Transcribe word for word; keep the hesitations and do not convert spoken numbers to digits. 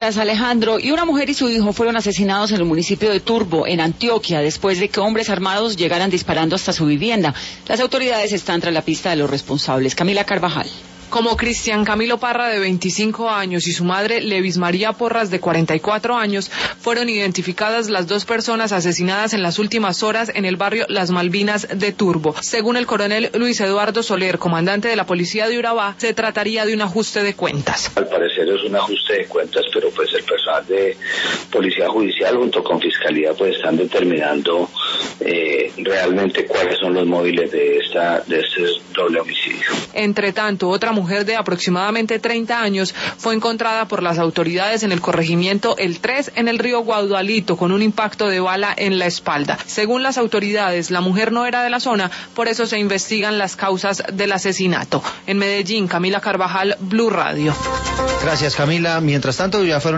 Gracias, Alejandro. Y una mujer y su hijo fueron asesinados en el municipio de Turbo, en Antioquia, después de que hombres armados llegaran disparando hasta su vivienda. Las autoridades están tras la pista de los responsables. Camila Carvajal. Como Cristian Camilo Parra, de veinticinco años, y su madre, Levis María Porras, de cuarenta y cuatro años, fueron identificadas las dos personas asesinadas en las últimas horas en el barrio Las Malvinas de Turbo. Según el coronel Luis Eduardo Soler, comandante de la policía de Urabá, se trataría de un ajuste de cuentas. Al parecer es un ajuste de cuentas, pero pues el personal de Policía Judicial junto con Fiscalía pues están determinando eh, realmente cuáles son los móviles de esta de este doble homicidio. Entre tanto, otra mujer de aproximadamente treinta años fue encontrada por las autoridades en el corregimiento El tres en el río Guadualito con un impacto de bala en la espalda. Según las autoridades, la mujer no era de la zona, por eso se investigan las causas del asesinato. En Medellín, Camila Carvajal, Blue Radio. Gracias, Camila. Mientras tanto, ya fueron